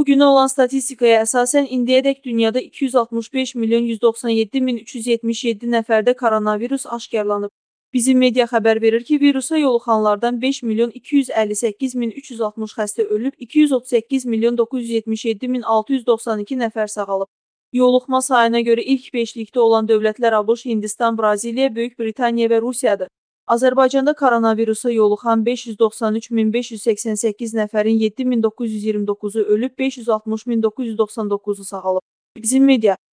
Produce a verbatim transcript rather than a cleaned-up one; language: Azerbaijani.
Bugünə olan statistikaya əsasən indiyədək dünyada iki yüz altmış beş milyon yüz doxsan yeddi min üç yüz yetmiş yeddi nəfərdə koronavirus aşkarlanıb. Bizim media xəbər verir ki, virusa yoluxanlardan beş milyon iki yüz əlli səkkiz min üç yüz altmış xəstə ölüb, iki yüz otuz səkkiz milyon doqquz yüz yetmiş yeddi min altı yüz doxsan iki nəfər sağalıb. Yoluxma sayına görə ilk beşlikdə olan dövlətlər ABŞ, Hindistan, Braziliya, Böyük Britaniya və Rusiyadır. Azərbaycanda koronavirusa yoluxan beş yüz doxsan üç min beş yüz səksən səkkiz nəfərin yeddi min doqquz yüz iyirmi doqquzu ölüb, beş yüz altmış min doqquz yüz doxsan doqquzu sağalıb. Bizim media